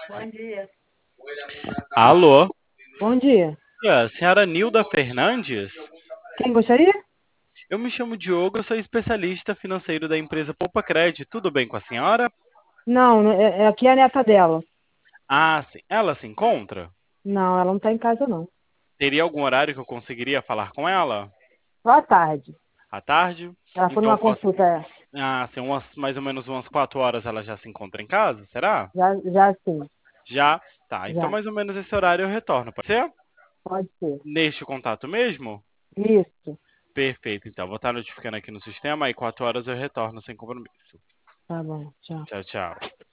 Bom dia. Alô? Bom dia. Senhora Nilda Fernandes? Quem gostaria? Eu me chamo Diogo, eu sou especialista financeiro da empresa Poupa Cred. Tudo bem com a senhora? Não, aqui é a neta dela. Ah, sim. Ela se encontra? Não, ela não está em casa, não. Teria algum horário que eu conseguiria falar com ela? Boa tarde. À tarde? Ela foi Então numa posso. consulta, Sim, mais ou menos umas 4 horas ela já se encontra em casa, será? já sim, Já? Tá, então já. mais ou menos esse horário eu retorno. Pode ser? Pode ser. Neste contato mesmo? Isso. Perfeito, então. Vou estar notificando aqui no sistema e 4 horas eu retorno sem compromisso. Tá bom, tchau. Tchau, tchau.